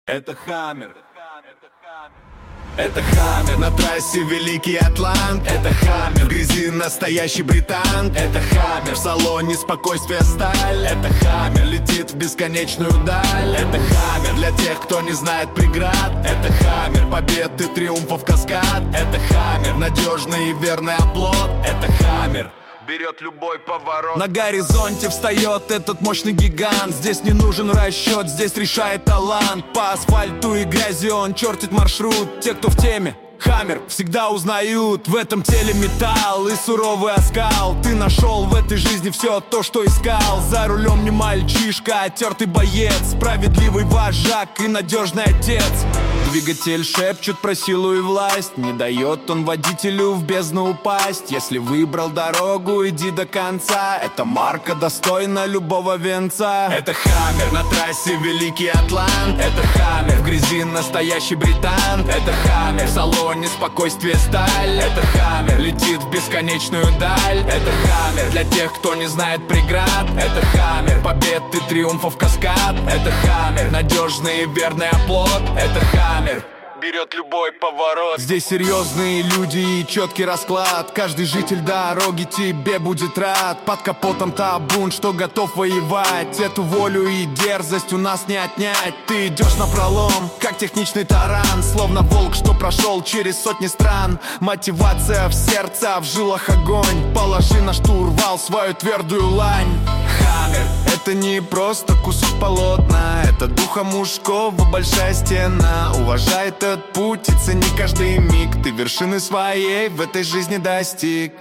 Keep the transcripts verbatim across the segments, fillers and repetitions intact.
Это Хаммер. Это Хаммер. На трассе Великий Атлант. Это Хаммер. В грязи настоящий британт. Это Хаммер. В салоне спокойствие сталь. Это Хаммер. Летит в бесконечную даль. Это Хаммер. Для тех, кто не знает преград. Это Хаммер. Побед и триумфов каскад. Это Хаммер. Надежный и верный оплот. Это Хаммер. Берет любой поворот. На горизонте встает этот мощный гигант. Здесь не нужен расчет, здесь решает талант. По асфальту и грязи он чертит маршрут. Те, кто в теме, Хаммер всегда узнают. В этом теле металл и суровый оскал. Ты нашел в этой жизни все то, что искал. За рулем не мальчишка, а тертый боец. Справедливый вожак и надежный отец. Двигатель шепчет про силу и власть. Не дает он водителю в бездну упасть. Если выбрал дорогу, иди до конца. Эта марка достойна любого венца. Это Хаммер. На трассе Великий Атлант. Это Хаммер. В грязи настоящий британт. Это Хаммер. В салоне спокойствие сталь. Это Хаммер. Летит в бесконечную даль. Это Хаммер. Для тех, кто не знает преград. Это Хаммер. Побед и триумфов каскад. Это Хаммер. Надежный и верный оплот. Это Хаммер. Берет любой поворот. Здесь серьезные люди и четкий расклад. Каждый житель дороги тебе будет рад. Под капотом табун, что готов воевать. Эту волю и дерзость у нас не отнять. Ты идешь напролом, как техничный таран. Словно волк, что прошел через сотни стран. Мотивация в сердце, а в жилах огонь. Положи на штурвал свою твердую лань. Хаммер. Это не просто кусок полотна. Это духа мужского большая стена. Уважай этот путь и цени каждый миг. Ты вершины своей в этой жизни достиг.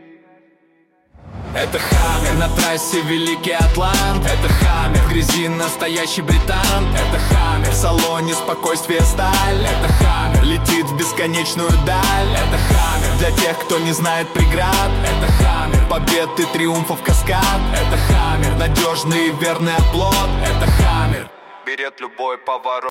Это Хаммер. На трассе Великий Атлант. Это Хаммер. В грязи настоящий британт. Это Хаммер. В салоне спокойствие сталь. Это Хаммер. Летит в бесконечную даль. Это Хаммер. Для тех, кто не знает преград. Это Хаммер. Побед и триумфов каскад. Это Хаммер. Надежный и верный оплот. Это Хаммер. Берет любой поворот.